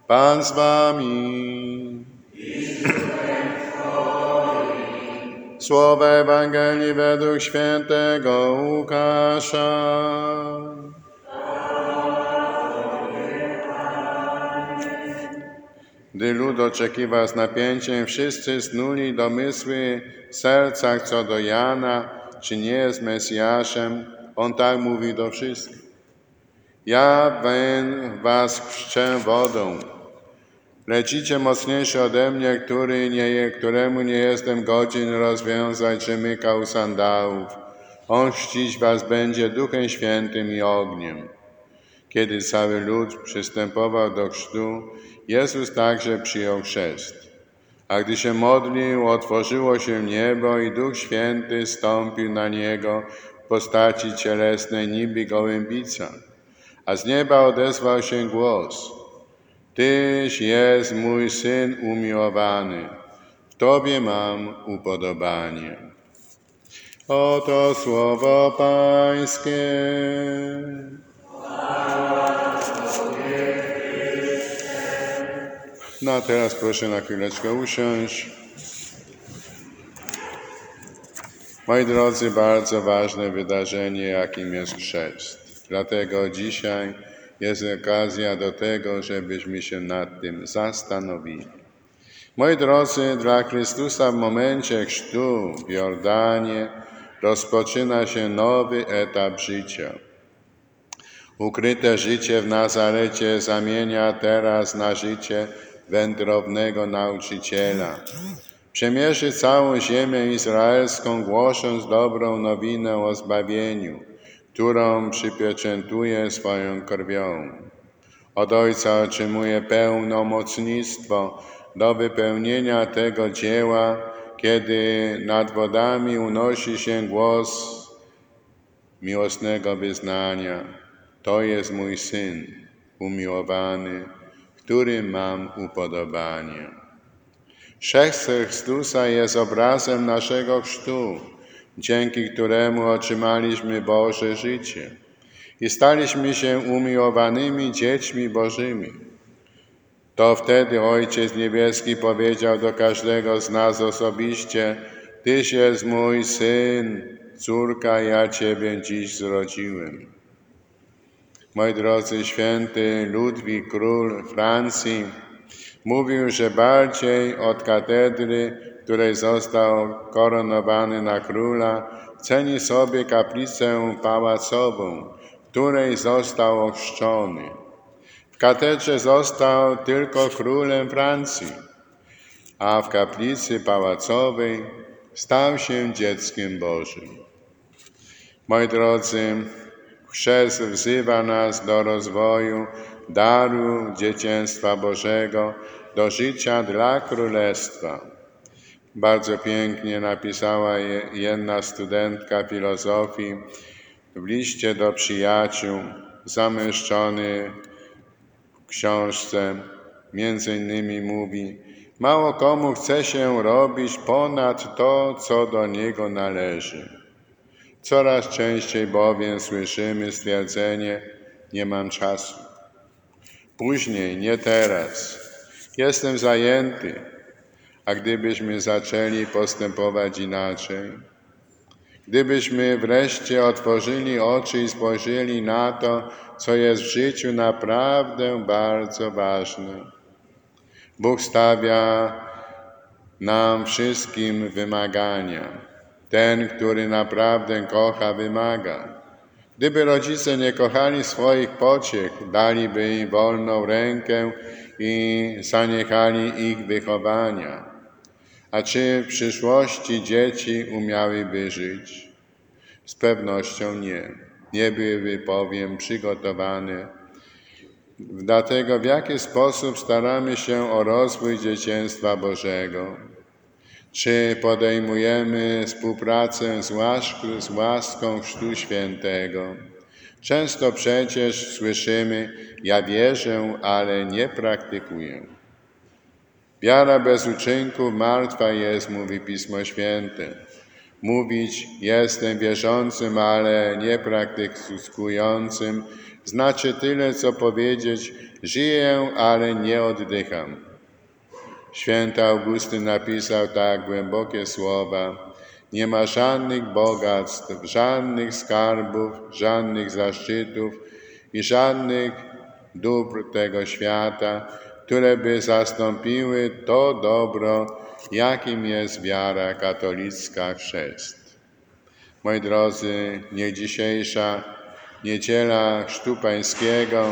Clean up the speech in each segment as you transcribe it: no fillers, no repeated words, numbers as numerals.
Pan z wami. Słowo Ewangelii według świętego Łukasza. Gdy lud oczekiwał z napięciem, wszyscy snuli domysły w sercach co do Jana, czy nie jest Mesjaszem. On tak mówi do wszystkich. Ja was chrzczę wodą. Lecicie mocniejszy ode mnie, któremu nie jestem godzin rozwiązać rzemyka u sandałów. On chrzcić was będzie Duchem Świętym i ogniem. Kiedy cały lud przystępował do chrztu, Jezus także przyjął chrzest. A gdy się modlił, otworzyło się niebo i Duch Święty stąpił na Niego w postaci cielesnej niby gołębica. A z nieba odezwał się głos: Tyś jest mój Syn umiłowany, w Tobie mam upodobanie. Oto słowo Pańskie. No a teraz proszę na chwileczkę usiąść. Moi drodzy, bardzo ważne wydarzenie, jakim jest chrzest. Dlatego dzisiaj jest okazja do tego, żebyśmy się nad tym zastanowili. Moi drodzy, dla Chrystusa w momencie chrztu w Jordanie rozpoczyna się nowy etap życia. Ukryte życie w Nazarecie zamienia teraz na życie wędrownego nauczyciela. Przemierzy całą ziemię izraelską, głosząc dobrą nowinę o zbawieniu, którą przypieczętuje swoją krwią. Od Ojca otrzymuje pełnomocnictwo do wypełnienia tego dzieła, kiedy nad wodami unosi się głos miłosnego wyznania. To jest mój Syn umiłowany, w którym mam upodobanie. Chrzest Chrystusa jest obrazem naszego chrztu, dzięki któremu otrzymaliśmy Boże życie i staliśmy się umiłowanymi dziećmi Bożymi. To wtedy Ojciec Niebieski powiedział do każdego z nas osobiście: Tyś jest mój Syn, córka, ja Ciebie dziś zrodziłem. Moi drodzy, święty Ludwik, król Francji, mówił, że bardziej od katedry, której został koronowany na króla, ceni sobie kaplicę pałacową, w której został ochrzczony. W katedrze został tylko królem Francji, a w kaplicy pałacowej stał się dzieckiem Bożym. Moi drodzy, chrzest wzywa nas do rozwoju daru dzieciństwa Bożego, do życia dla Królestwa. Bardzo pięknie napisała jedna studentka filozofii w liście do przyjaciół, zamieszczony w książce. Między innymi mówi: mało komu chce się robić ponad to, co do niego należy. Coraz częściej bowiem słyszymy stwierdzenie: nie mam czasu. Później, nie teraz. Jestem zajęty. A gdybyśmy zaczęli postępować inaczej? Gdybyśmy wreszcie otworzyli oczy i spojrzeli na to, co jest w życiu naprawdę bardzo ważne. Bóg stawia nam wszystkim wymagania. Ten, który naprawdę kocha, wymaga. Gdyby rodzice nie kochali swoich pociech, daliby im wolną rękę i zaniechali ich wychowania. A czy w przyszłości dzieci umiałyby żyć? Z pewnością nie. Nie byłyby bowiem przygotowane. Dlatego w jaki sposób staramy się o rozwój dzieciństwa Bożego? Czy podejmujemy współpracę z łaską Chrztu Świętego? Często przecież słyszymy: ja wierzę, ale nie praktykuję. Wiara bez uczynków martwa jest, mówi Pismo Święte. Mówić jestem wierzącym, ale nie praktykującym, Znaczy tyle, co powiedzieć: żyję, ale nie oddycham. Święty Augustyn napisał tak głębokie słowa: nie ma żadnych bogactw, żadnych skarbów, żadnych zaszczytów i żadnych dóbr tego świata, które by zastąpiły to dobro, jakim jest wiara katolicka, chrzest. Moi drodzy, niech dzisiejsza niedziela Chrztu Pańskiego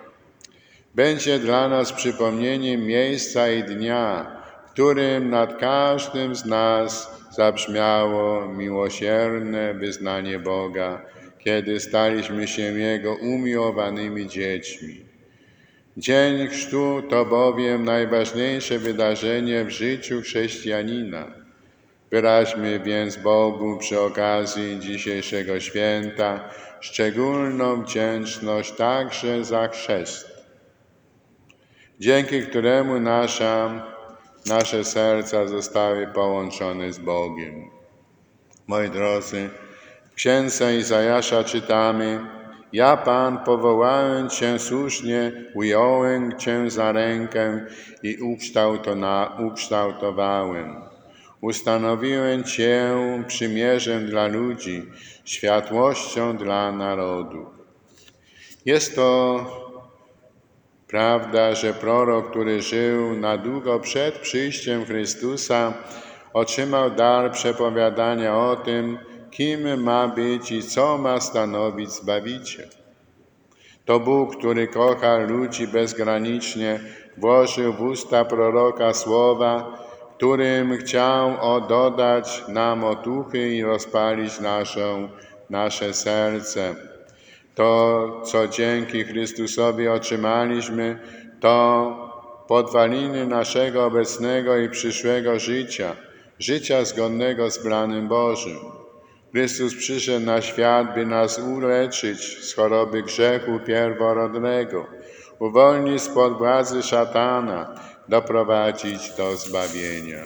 będzie dla nas przypomnieniem miejsca i dnia, w którym nad każdym z nas zabrzmiało miłosierne wyznanie Boga, kiedy staliśmy się Jego umiłowanymi dziećmi. Dzień Chrztu to bowiem najważniejsze wydarzenie w życiu chrześcijanina. Wyraźmy więc Bogu przy okazji dzisiejszego święta szczególną wdzięczność także za chrzest, dzięki któremu nasze serca zostały połączone z Bogiem. Moi drodzy, w księdze Izajasza czytamy: ja, Pan, powołałem Cię słusznie, ująłem Cię za rękę i ukształtowałem. Ustanowiłem Cię przymierzem dla ludzi, światłością dla narodów. Jest to prawda, że prorok, który żył na długo przed przyjściem Chrystusa, otrzymał dar przepowiadania o tym, kim ma być i co ma stanowić Zbawiciel. To Bóg, który kocha ludzi bezgranicznie, włożył w usta proroka słowa, którym chciał dodać nam otuchy i rozpalić nasze serce. To, co dzięki Chrystusowi otrzymaliśmy, to podwaliny naszego obecnego i przyszłego życia zgodnego z planem Bożym. Chrystus przyszedł na świat, by nas uleczyć z choroby grzechu pierworodnego, uwolnić spod władzy szatana, doprowadzić do zbawienia.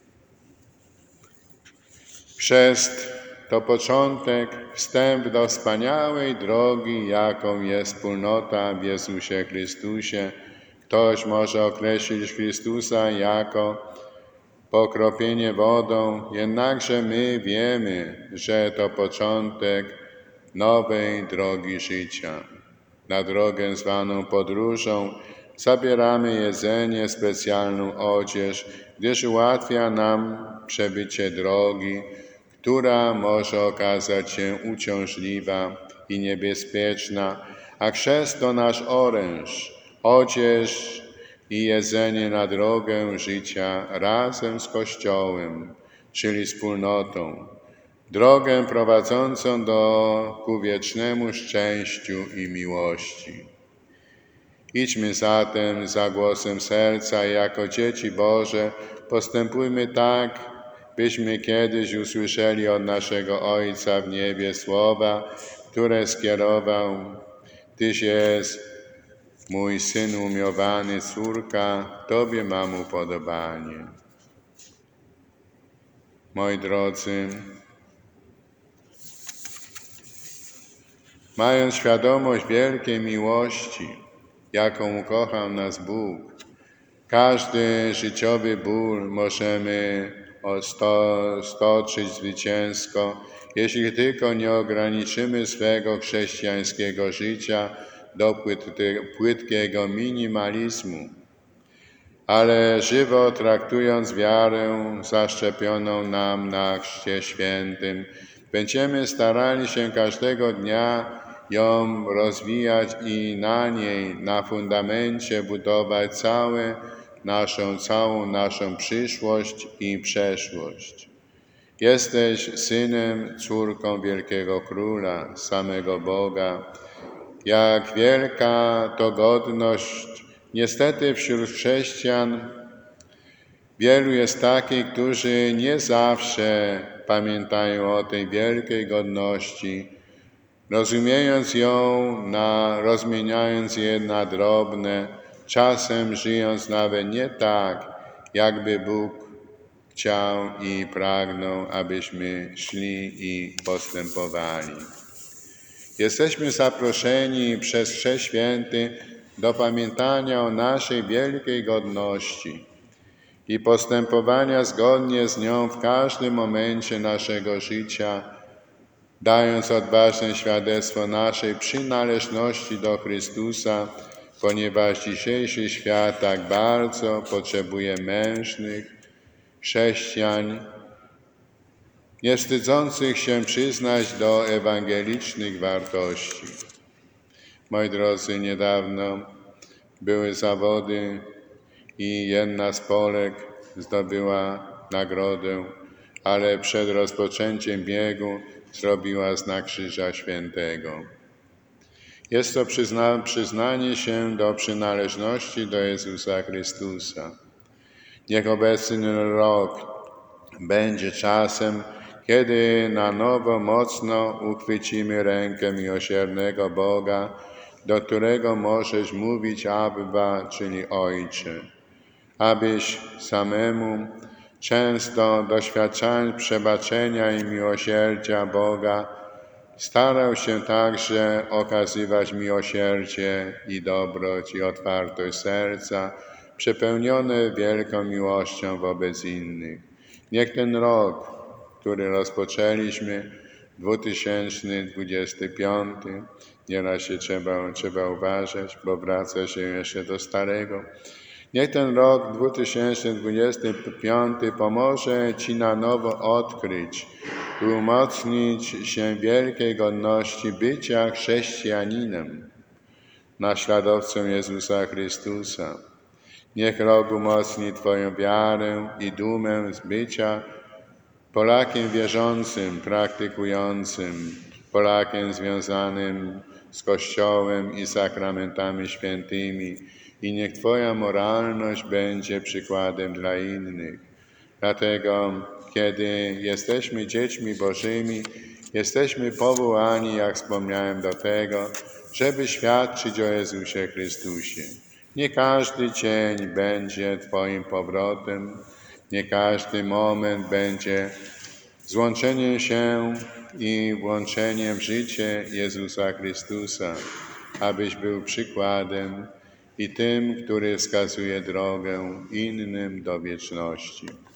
Chrzest to początek, wstęp do wspaniałej drogi, jaką jest wspólnota w Jezusie Chrystusie. Ktoś może określić Chrystusa jako pokropienie wodą, jednakże my wiemy, że to początek nowej drogi życia. Na drogę zwaną podróżą zabieramy jedzenie, specjalną odzież, gdyż ułatwia nam przebycie drogi, która może okazać się uciążliwa i niebezpieczna, a chrzest to nasz oręż, odzież i jedzenie na drogę życia razem z Kościołem, czyli wspólnotą, drogę prowadzącą ku wiecznemu szczęściu i miłości. Idźmy zatem za głosem serca i jako dzieci Boże postępujmy tak, byśmy kiedyś usłyszeli od naszego Ojca w niebie słowa, które skierował: Tyś jest mój Syn umiłowany, córka, Tobie mam upodobanie. Moi drodzy, mając świadomość wielkiej miłości, jaką ukochał nas Bóg, każdy życiowy ból możemy stoczyć zwycięsko, jeśli tylko nie ograniczymy swego chrześcijańskiego życia do płytkiego minimalizmu, ale żywo traktując wiarę zaszczepioną nam na Chrzcie Świętym, będziemy starali się każdego dnia ją rozwijać i na niej, na fundamencie budować całą naszą przyszłość i przeszłość. Jesteś synem, córką wielkiego Króla, samego Boga. Jak wielka to godność. Niestety wśród chrześcijan wielu jest takich, którzy nie zawsze pamiętają o tej wielkiej godności, rozmieniając je na drobne, czasem żyjąc nawet nie tak, jakby Bóg chciał i pragnął, abyśmy szli i postępowali. Jesteśmy zaproszeni przez Chrzest Święty do pamiętania o naszej wielkiej godności i postępowania zgodnie z nią w każdym momencie naszego życia, dając odważne świadectwo naszej przynależności do Chrystusa, ponieważ dzisiejszy świat tak bardzo potrzebuje mężnych chrześcijan, nie wstydzących się przyznać do ewangelicznych wartości. Moi drodzy, niedawno były zawody i jedna z Polek zdobyła nagrodę, ale przed rozpoczęciem biegu zrobiła znak Krzyża Świętego. Jest to przyznanie się do przynależności do Jezusa Chrystusa. Niech obecny rok będzie czasem, kiedy na nowo mocno uchwycimy rękę miłosiernego Boga, do którego możesz mówić Abba, czyli Ojcze, abyś samemu, często doświadczając przebaczenia i miłosierdzia Boga, starał się także okazywać miłosierdzie i dobroć i otwartość serca, przepełnione wielką miłością wobec innych. Niech ten rok, który rozpoczęliśmy, 2025, nieraz się trzeba uważać, bo wraca się jeszcze do starego. Niech ten rok 2025 pomoże Ci na nowo odkryć i umocnić się wielkiej godności bycia chrześcijaninem, naśladowcą Jezusa Chrystusa. Niech rok umocni Twoją wiarę i dumę z bycia Polakiem wierzącym, praktykującym, Polakiem związanym z Kościołem i sakramentami świętymi i niech Twoja moralność będzie przykładem dla innych. Dlatego, kiedy jesteśmy dziećmi Bożymi, jesteśmy powołani, jak wspomniałem, do tego, żeby świadczyć o Jezusie Chrystusie. Nie każdy dzień będzie Twoim powrotem, nie każdy moment będzie złączeniem się i włączeniem w życie Jezusa Chrystusa, abyś był przykładem i tym, który wskazuje drogę innym do wieczności.